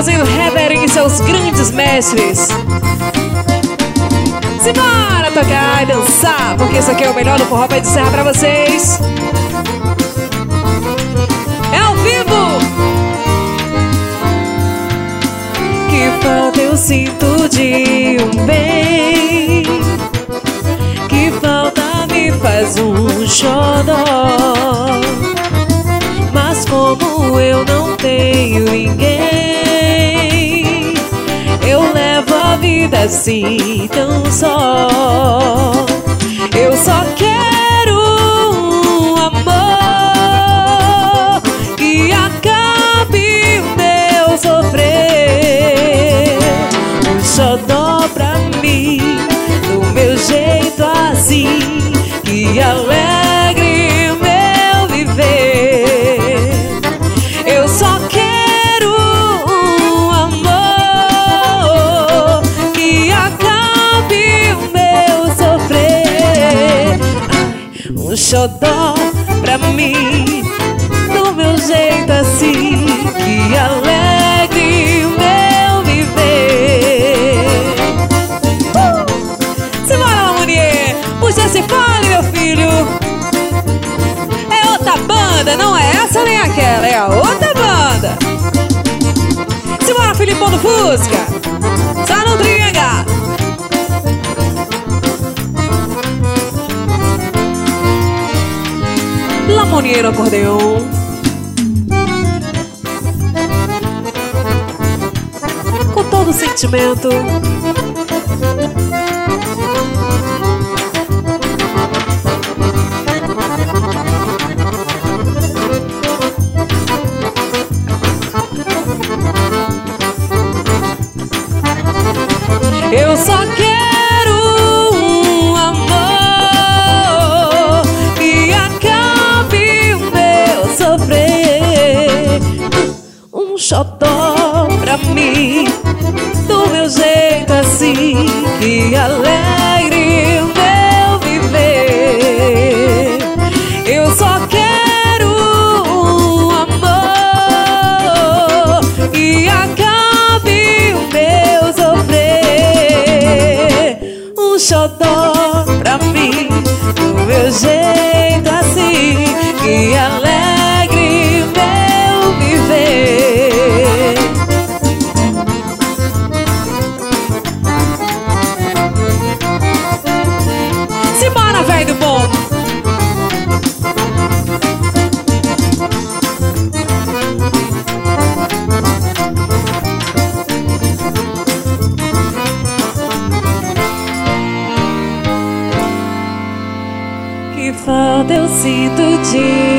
fazendo reverência aos grandes mestres. Simbora tocar e dançar, porque isso aqui é o melhor do forró de serra pra vocês. É ao vivo. Que falta eu sinto de um bem, que falta me faz um xodó. Mas como eu não tenho ninguém, eu levo a vida assim tão só. Eu só quero um amor que acabe o meu sofrer. Um xodó pra mim, do meu jeito assim, que alegre meu viver. Eu só quero um amor que acabe o meu sofrer. Um xodó pra mim, do meu jeito assim, que alegre o meu viver. Simbora, Lamonier, puxa esse fone, meu filho. É outra banda, não é essa nem aquela, é a outra banda. Simbora, Filipão do Fusca, só no tringa. Lamonier no acordeon. Com todo o sentimento. Eu só quero um amor que acabe o meu sofrer. Um xodó pra mim, do meu jeito assim, que alegre o meu viver. Eu só quero um amor que acabe o meu sofrer. Um xodó pra mim, do meu jeito assim, que alegre meu viver. Simbora, velho do bom. Que falta eu sinto de